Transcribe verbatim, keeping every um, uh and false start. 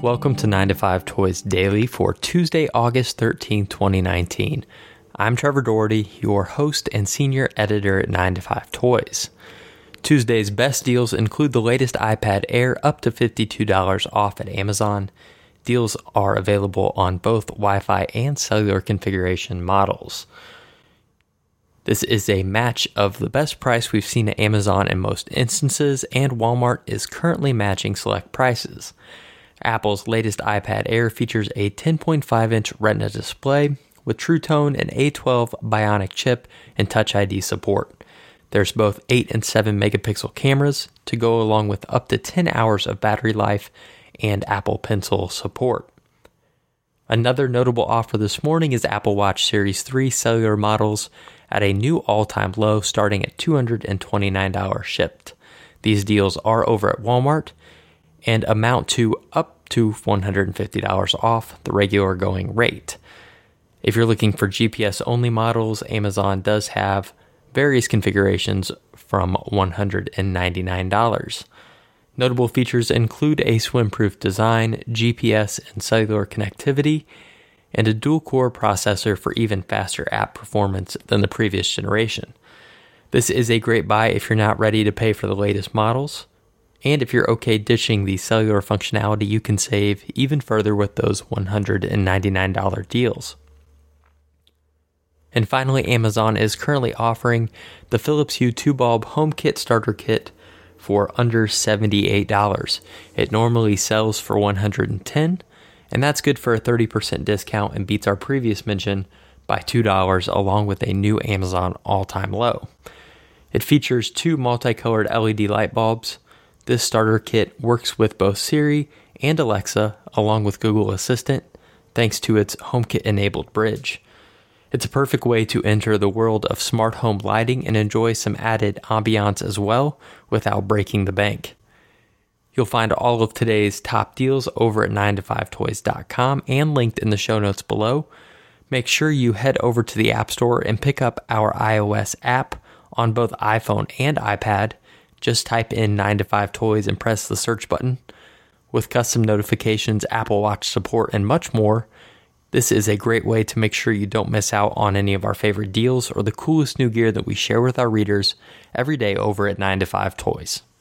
Welcome to nine to five Toys Daily for Tuesday, August thirteenth, twenty nineteen. I'm Trevor Doherty, your host and senior editor at nine to five Toys. Tuesday's best deals include the latest iPad Air up to fifty-two dollars off at Amazon. Deals are available on both Wi-Fi and cellular configuration models. This is a match of the best price we've seen at Amazon in most instances, and Walmart is currently matching select prices. Apple's latest iPad Air features a ten point five inch Retina display with True Tone, an A twelve Bionic chip, and Touch I D support. There's both eight and seven megapixel cameras to go along with up to ten hours of battery life and Apple Pencil support. Another notable offer this morning is Apple Watch Series three cellular models at a new all-time low starting at two hundred twenty-nine dollars shipped. These deals are over at Walmart and amount to up to one hundred fifty dollars off the regular going rate. If you're looking for G P S-only models, Amazon does have various configurations from one hundred ninety-nine dollars. Notable features include a swim-proof design, G P S and cellular connectivity, and a dual-core processor for even faster app performance than the previous generation. This is a great buy if you're not ready to pay for the latest models, and if you're okay ditching the cellular functionality, you can save even further with those one hundred ninety-nine dollars deals. And finally, Amazon is currently offering the Philips Hue two bulb HomeKit Starter Kit for under seventy-eight dollars. It normally sells for one hundred ten dollars, and that's good for a thirty percent discount and beats our previous mention by two dollars along with a new Amazon all-time low. It features two multicolored L E D light bulbs. This starter kit works with both Siri and Alexa along with Google Assistant thanks to its HomeKit-enabled bridge. It's a perfect way to enter the world of smart home lighting and enjoy some added ambiance as well without breaking the bank. You'll find all of today's top deals over at nine to five toys dot com and linked in the show notes below. Make sure you head over to the App Store and pick up our iOS app on both iPhone and iPad. Just type in nine to five toys and press the search button. With custom notifications, Apple Watch support, and much more, this is a great way to make sure you don't miss out on any of our favorite deals or the coolest new gear that we share with our readers every day over at nine to five toys.